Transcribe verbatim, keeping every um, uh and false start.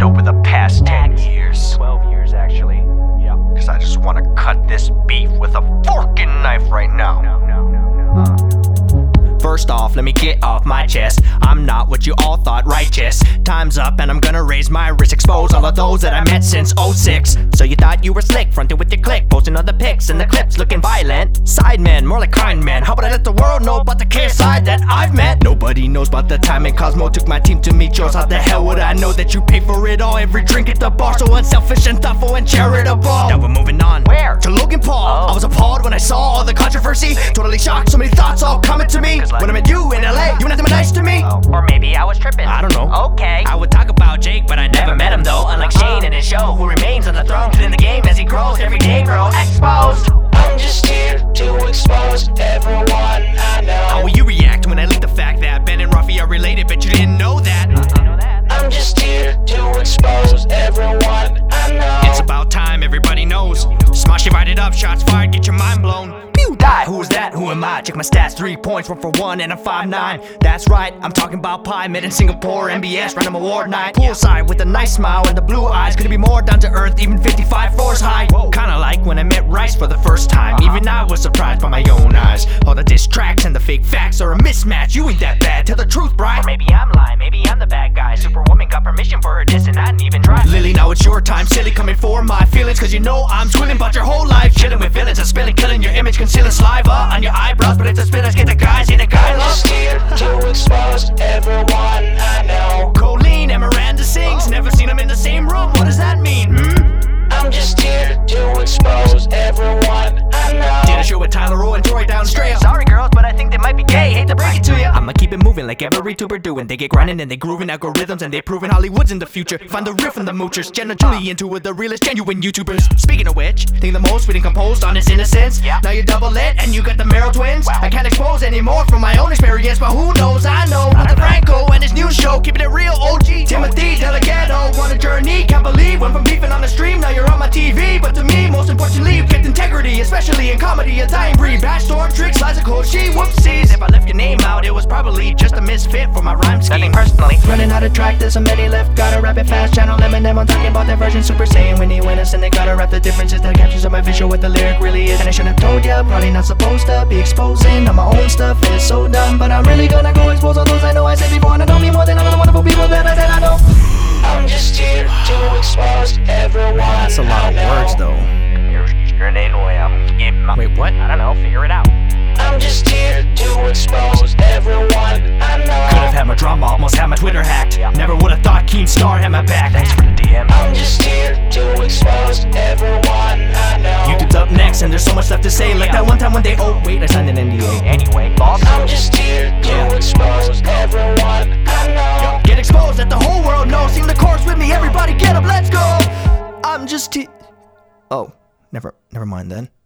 happened over the past ten years. twelve years, actually. Yeah. Cause I just wanna cut this beef with a forking knife right now. No, no, no, no. Uh. First off, let me get off my chest. I'm not what you all thought righteous. Time's up and I'm gonna raise my wrist. Expose all of those that I met since oh six. So you thought you were slick, fronted with your click, posting other pics and the clips looking violent. Side men, more like kind men. How about I let the world know about the care side that I've met? Nobody knows about the time and Cosmo took my team to meet yours. How the hell would I know that you pay for it all? Every drink at the bar, so unselfish and thoughtful and charitable. Now we're moving on. Where? To Logan Paul. Oh. I was appalled when I saw all the controversy. Totally shocked, so many thoughts all coming to me. like- When I met you in L A, you were nothing but nice to me. Oh. Or maybe I was tripping. I don't know. Okay. I would talk about Jake, but I never met him though. Unlike Shane and his show, who remains on the throne. In the game as he grows, every day bro, exposed. I'm just here to expose everyone I know. How will you react when I leak the fact that Ben and Ruffy are related, but you didn't know that? I know that. I'm just here to expose everyone I know. It's about time, everybody knows. Smash it, write it up, shots fired, get your mind blown. Pew, die, who is that, who am I? Check my stats, three points, one for one, and I'm five nine. That's right, I'm talking about pie, met in Singapore, M B S, random award night. Poolside with a nice smile and the blue eyes. Couldn't be more down to earth, even fifty-five floors high. Kinda like when I met Rice for the first time. Even I was surprised by my own eyes. All the diss tracks and the fake facts are a mismatch. You ain't that bad, tell the truth, Bri. Or maybe I'm lying, maybe I'm the bad guy. Superwoman got permission for her diss and I didn't even try. Lily, now it's your time, silly coming for my feelings. Cause you know I'm twilling about your whole life. Chilling with villains and spilling, killing your image, concealing saliva on your eyebrows. But it's a spinners, get the guys in a guy I'm love. just here to expose everyone I know. Colleen and Miranda sings, never seen them in the same room. What does that mean? Hmm? I'm just here to expose everyone I know. Did a show with Tyler Rowe and Troy down straight. Sorry girls, but I think they might be gay. Hate to break it to you. I'ma keep it moving like every tuber doing. They get grinding and they grooving algorithms and they proving Hollywood's in the future. Find the riff and the moochers, Jenna Julie into it, the realest genuine YouTubers. Speaking of which, think the most sweet and composed, honest innocence. Yeah. Now you're double lit and you got the Merrill twins. Wow. I can't expose anymore from my own experience, but who knows? I know about the Franco and his new show, keeping it real. O G Timothy Delgado, what a journey. Can't believe went from beefing on the stream, now you're on my T V. But to me, most importantly, you kept integrity, especially in comedy, a dying breed. Bash storm tricks, lies of cold she whoopsies. If I left your name out, it was probably just a misfit for my rhyme scheme. Nothing personally. Running out of track, there's so many left. Gotta rap it fast, channel Eminem. I'm talking about that version, Super Saiyan when he went us, and they gotta rap the differences that captures on my visual what the lyric really is. And I shouldn't have told ya, probably not supposed to be exposing on my own stuff. It's so dumb, but I'm really gonna go expose all those I know I said before, and I know me more than all the wonderful people that I said I know. I'm just here to expose everyone That's a lot I of know. words, though. You're sure they know I'm getting my. Wait, what? I don't know, figure it out. I'm just here to expose everyone I know. Could have had my drama, almost had my Twitter hacked. Never would have thought Keemstar had my back. Thanks for the D M. I'm just here to expose everyone I know. YouTube's up next, and there's so much left to say. Like that one time when they. Oh, wait, I signed an N D A. Anyway, boss. I'm just here to expose everyone I know. Get exposed, let the whole world know. Sing the chorus with me, everybody get up, let's go. I'm just. T- oh, never, never mind then.